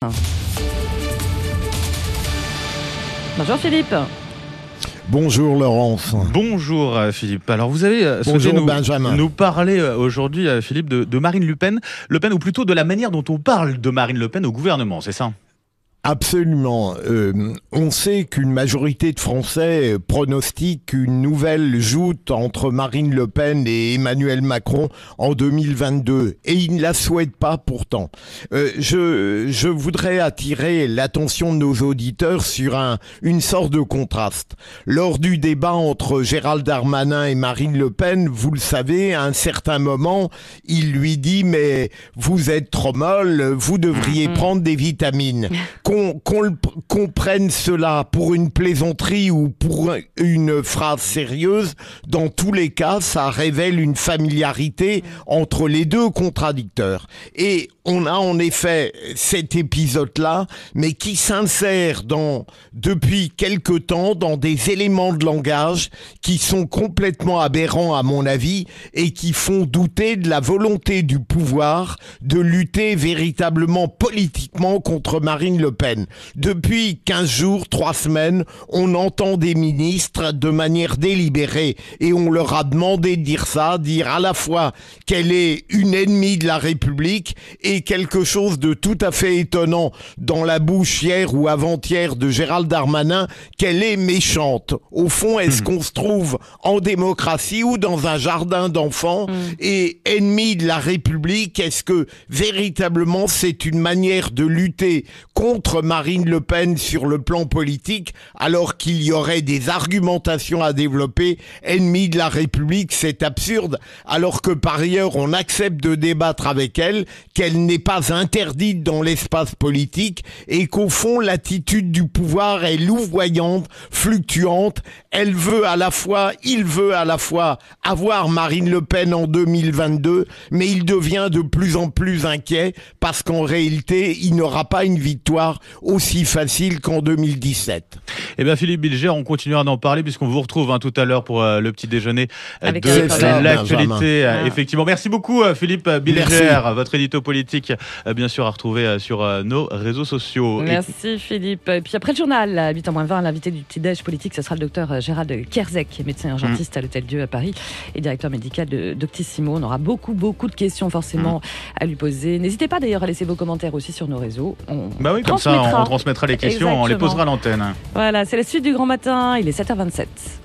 Bonjour Philippe. Bonjour Laurence. Bonjour Philippe. Alors vous avez souhaité nous parler aujourd'hui, Philippe, de Marine Le Pen. Le Pen, ou plutôt de la manière dont on parle de Marine Le Pen au gouvernement, c'est ça ? Absolument. On sait qu'une majorité de Français pronostique une nouvelle joute entre Marine Le Pen et Emmanuel Macron en 2022. Et ils ne la souhaitent pas pourtant. Je voudrais attirer l'attention de nos auditeurs sur une sorte de contraste. Lors du débat entre Gérald Darmanin et Marine Le Pen, vous le savez, à un certain moment, il lui dit « Mais vous êtes trop molle, vous devriez prendre des vitamines ». Qu'on prenne cela pour une plaisanterie ou pour une phrase sérieuse, dans tous les cas, ça révèle une familiarité entre les deux contradicteurs. Et on a en effet cet épisode-là, mais qui s'insère depuis quelque temps dans des éléments de langage qui sont complètement aberrants à mon avis et qui font douter de la volonté du pouvoir de lutter véritablement politiquement contre Marine Le Pen. Depuis 15 jours, 3 semaines, on entend des ministres de manière délibérée et on leur a demandé de dire à la fois qu'elle est une ennemie de la République et quelque chose de tout à fait étonnant dans la bouche hier ou avant-hier de Gérald Darmanin, qu'elle est méchante. Au fond, est-ce qu'on se trouve en démocratie ou dans un jardin d'enfants et ennemie de la République? Est-ce que véritablement c'est une manière de lutter contre Marine Le Pen sur le plan politique alors qu'il y aurait des argumentations à développer? Ennemie de la République, c'est absurde, alors que par ailleurs on accepte de débattre avec elle, qu'elle n'est pas interdite dans l'espace politique et qu'au fond l'attitude du pouvoir est louvoyante, fluctuante. Il veut à la fois avoir Marine Le Pen en 2022, mais il devient de plus en plus inquiet parce qu'en réalité il n'aura pas une victoire aussi facile qu'en 2017. Eh bien Philippe Bilger, on continuera d'en parler puisqu'on vous retrouve tout à l'heure pour le petit déjeuner de l'actualité. Effectivement, merci beaucoup Philippe Bilger, votre édito politique bien sûr à retrouver sur nos réseaux sociaux. Merci Philippe. Et puis après le journal, à 8h20, l'invité du petit-déj politique, ce sera le docteur Gérald Kierzek, médecin urgentiste à l'Hôtel-Dieu à Paris et directeur médical de Doctissimo. On aura beaucoup de questions forcément à lui poser. N'hésitez pas d'ailleurs à laisser vos commentaires aussi sur nos réseaux. Comme ça on transmettra les questions, on les posera à l'antenne. Voilà, c'est la suite du Grand Matin, il est 7h27.